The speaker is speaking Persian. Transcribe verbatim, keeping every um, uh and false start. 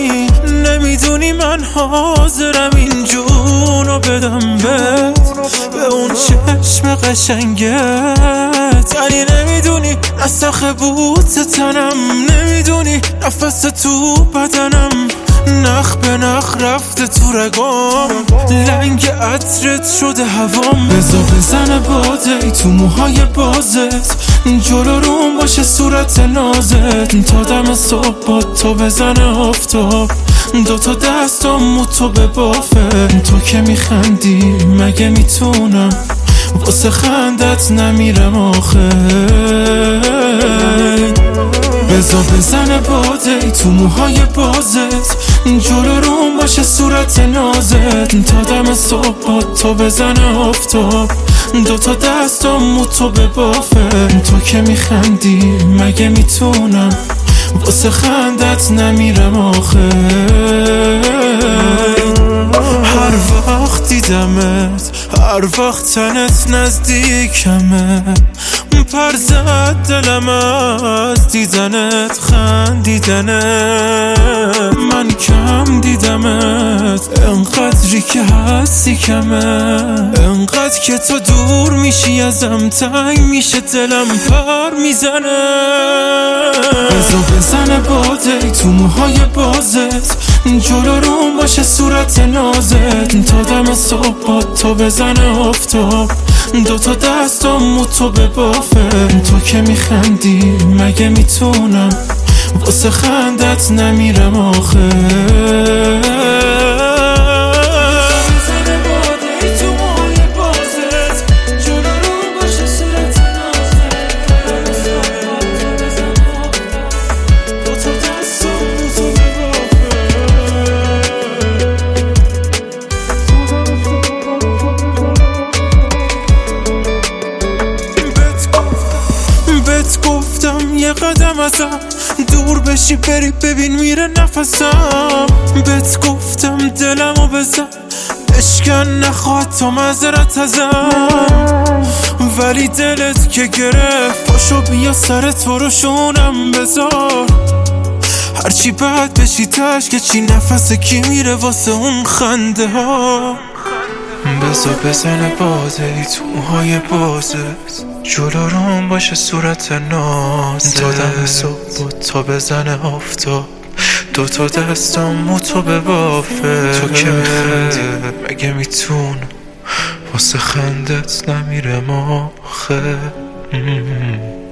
نمیدونی نمیدونی من حاضرم این جونو بدم بهت، به اون چشم قشنگت. ولی نمیدونی نسخ بوت تنم، نمیدونی نفس تو بدنم، نخ به نخ رفته تو رگام، لنگ عطرت شده هوام. بزا بزن باده ای تو موهای بازت، جلو روم باشه صورت نازت، تا دم صبح با تو بزنه آفتاب، دوتا دستم تو به بافه. تو که میخندی مگه میتونم واسه خندت نمیرم آخه. بزا بزن باده ای تو موهای بازت، جلو روم باشه صورت نازت، تا دم صبح با تو بزنه آفتاب، دوتا دستم تو به بافه. تو که میخندی مگه میتونم واسه خندت نمیرم آخه. هر وقت دیدمت، هر وقت تنت نزدیکمه، پر زد دلم از دیدنت خندیدنت. من کم دیدمت انقدری که هستی کمه، انقدر که تو دور میشی ازم تنگ میشه دلم پر میزنه. بزا بزن باده تو موهای بازت، جلو روم باشه صورت نازت، تا دم صبح با تو بزنه آفتاب، دوتا دستم تو به بافه. تو که میخندی مگه میتونم واسه خندت نمیرم آخه. یه قدم ازم دور بشی بری ببین میره نفسم. بهت گفتم دلمو بزن بشکن نخواد تو معذرت ازم، ولی دلت که گرفت پاشو بیا سر تو رو شونم بذار. هرچی بد بشی تش که چی نفس کی میره واسه اون خنده ها. بزا بزن باده ای تو موهای بازت، جلو روم باشه صورت نازت، تا دم صبح تا بزنه آفتاب، دوتا دستم تو به بافه. تو که میخندی مگه میتونم واسه خندت نمیرم آخه.